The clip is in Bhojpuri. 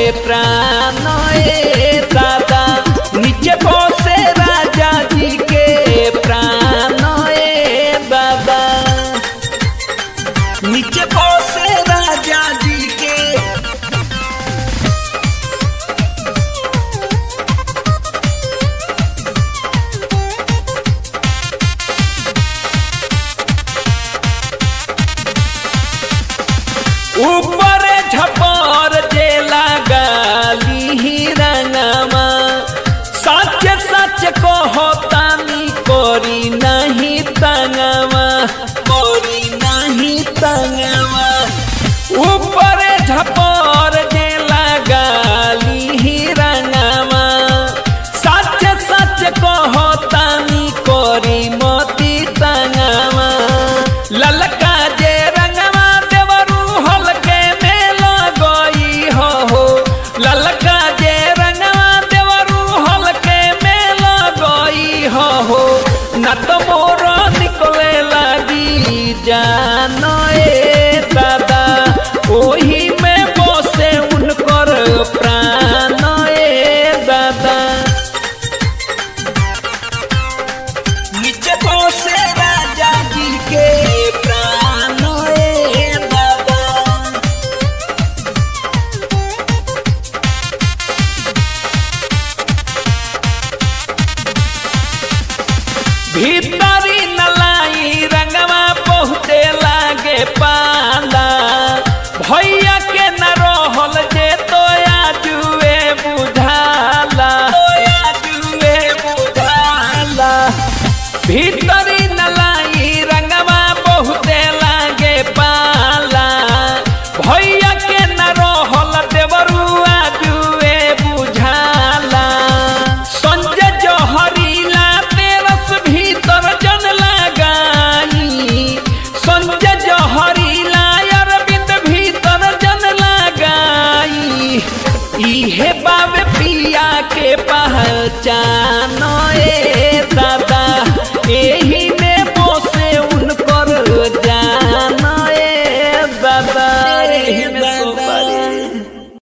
प्राण ए दादा नीचे बसे राजा जी के प्राण ए बाबा नीचे बसे राजा जी के। ऊपर झपर जे लगाली ही रंगमा सच सच कहतानी कोरी नहीं तंगमा कोरी नहीं तंगमा। ऊपर झपर जे लगाली ही रंगमा सच सच कहतानी कोरी मोती तंगमा। ललका जे रंगमा ललका जे रंगवा देवरू हलके में लगई हो न तो मोर निकले लगी जान ए दादा ओही में बसे उनकर प्राण ए दादा नीचे बसे राजा जी के प्राण ए दादा। भीतरी नलाई रंगवा बहुते लागे पाला भैया के न रहल जे तो आजुए बुझाला आजुए बुझाला। भीतरी नलाई रंगवा बहुते लागे पाला भैया के न रहल देवरू आजुए बुझाला। संजय जहरीला भीतर जन लगाई संजय जहरीला अरविंद भीतर जन लगाई इहे बाबे पिया के पहचान